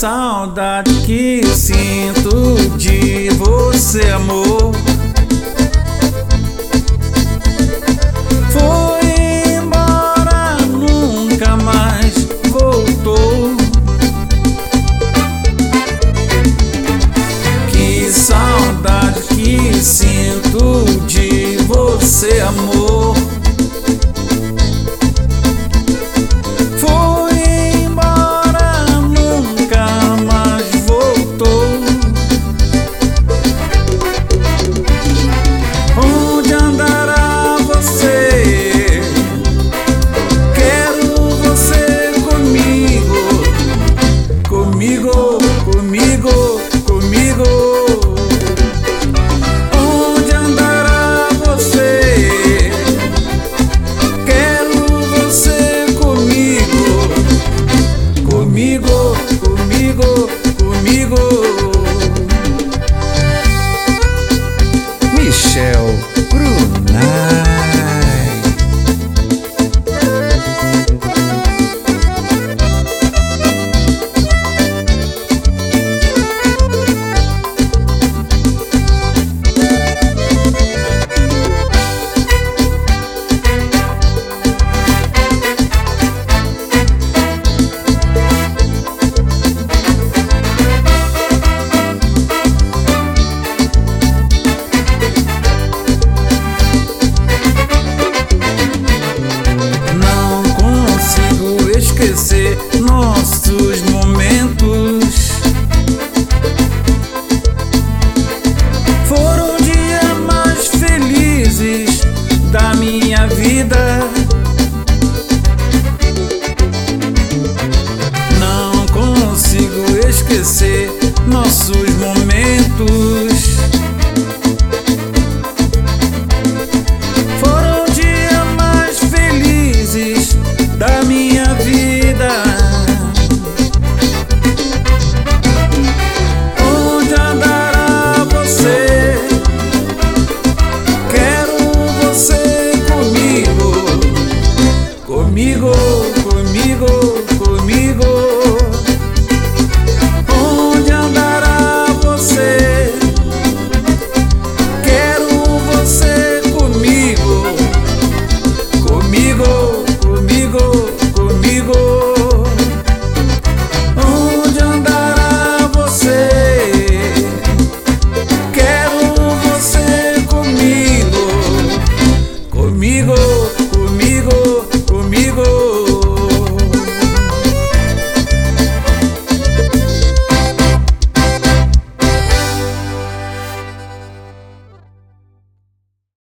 saudade que sinto de você, amor. Foi embora, nunca mais voltou. Que saudade que sinto de você, amor. Michel Brunais. Esquecer nossos momentos. Foram dias mais felizes da minha vida. Não consigo esquecer nossos momentos. Foram dias mais felizes da minha vida. Onde andará você? Quero você comigo, comigo, comigo, comigo. Onde andará você? Quero você comigo, comigo, comigo, comigo. Onde andará você? Quero você comigo, comigo, comigo.